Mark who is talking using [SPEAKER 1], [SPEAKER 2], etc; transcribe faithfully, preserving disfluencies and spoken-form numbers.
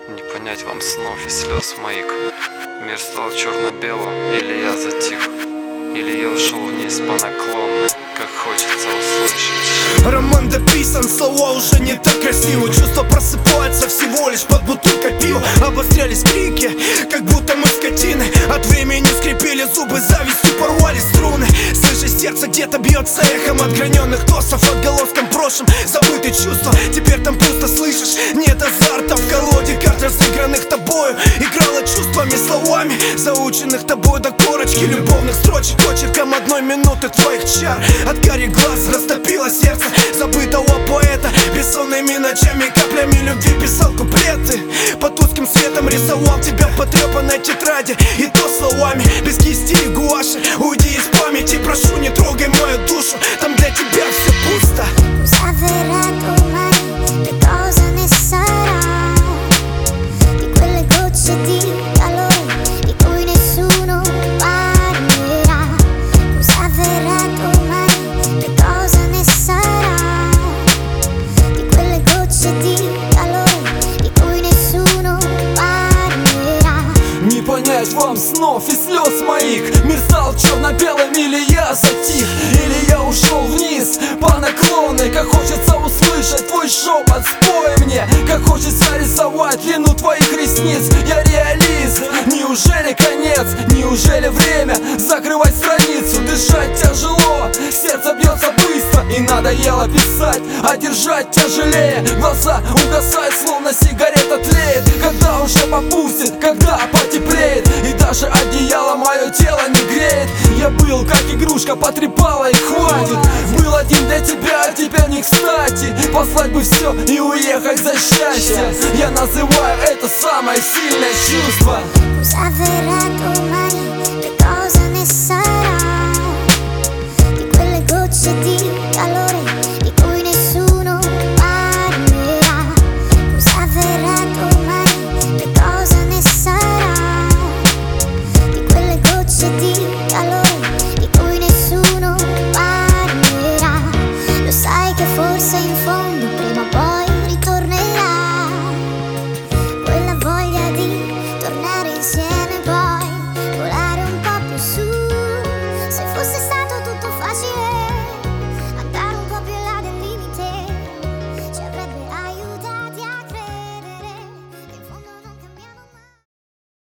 [SPEAKER 1] Не понять вам снов и слез моих. Мир стал черно-белым, или я затих, или я ушел вниз по наклонной, как хочется услышать.
[SPEAKER 2] Роман дописан, слова уже не так красивы. Чувства просыпаются всего лишь под бутылкой пива. Обострялись крики, как будто мы скотины. От времени скрипели зубы, завистью порвали струны. Слышишь, сердце где-то бьется эхом от граненных тосов, отголоском прошлым забытые чувства. Теперь там пусто, слышишь, нет азарта в колоде карт, разыгранных тобою. Играла чувствами, словами, заученных тобой до корочки любовных строчек, очерком одной минуты твоих чар. От карих глаз растопило сердце забытого поэта. Бессонными ночами, каплями любви писал куплеты. Под узким светом рисовал тебя в потрепанной тетради, и то словами, без кисти и гуаши. Уйди из памяти, прошу, не трогай мою душу, там для тебя все puzza.
[SPEAKER 3] Не понять вам снов и слез моих. Мир стал черно-белым, или я затих, или я ушел вниз по наклонной. Как хочется услышать твой шепот, спой мне. Как хочется рисовать длину твоих ресниц. Я реалист, неужели конец? Неужели время закрывать страницу? Дышать тяжело, сердце бьется быстро, и надоело писать, а держать тяжелее. Глаза угасают, словно сигарета тлеет. Когда уже попустит, когда потеплеет, и даже одеяло мое тело не греет. Я был как игрушка, потрепала и хватит. Был один для тебя, а теперь не кстати. Послать бы все и уехать за счастье. Я называю это самое сильное чувство.